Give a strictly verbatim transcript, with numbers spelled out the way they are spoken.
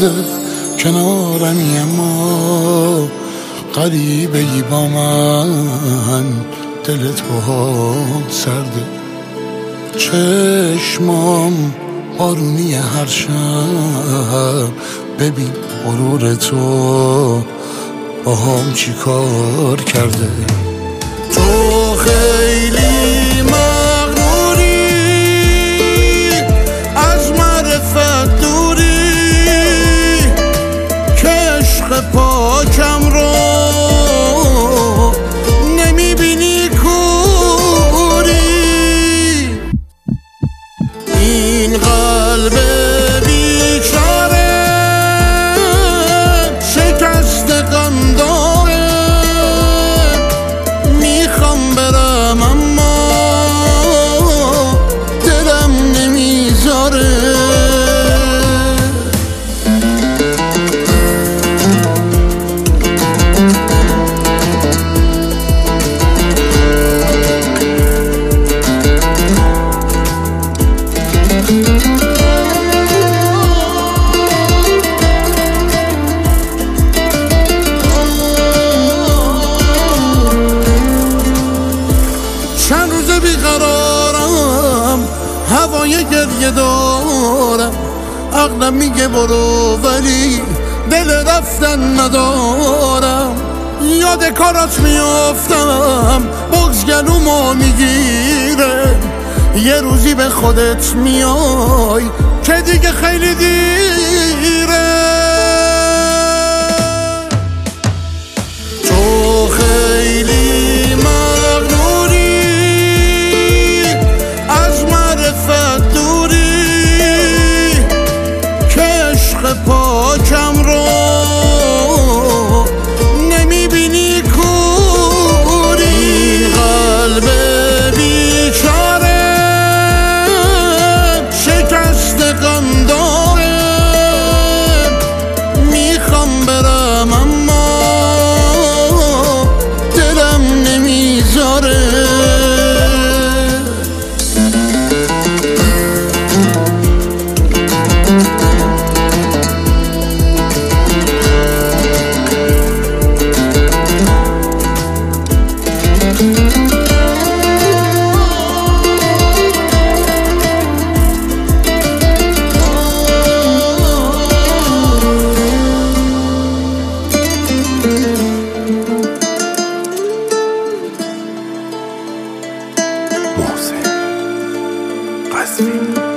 روزه کنارمی اما غریبه ای با من، دل تو هم سرده. چشمام بارونی هر شب، ببین غرور تو با هم چی کار کرده. تو خیلی مغروری، از معرفت دوری، که عشق پاکم رو نمیبینی کوری. این قلب بیچاره شکست غم داره، میخوام برم اما دلم نمیذاره. چند روزه بیقرارم، هوای گریه دارم، عقلم میگه برو ولی دل رفتن ندارم. یاد کارات میافتم، بغض گلومو میگیره. یه روزی به خودت میای که دیگه خیلی دیره. تو خیلی مغروری، از معرفت دوری، که عشق پاکم رو نمیبینی کوری. قلب بیچاره شکست غم داره، میخوام برم اما دلم نمیذاره. محسن قصبی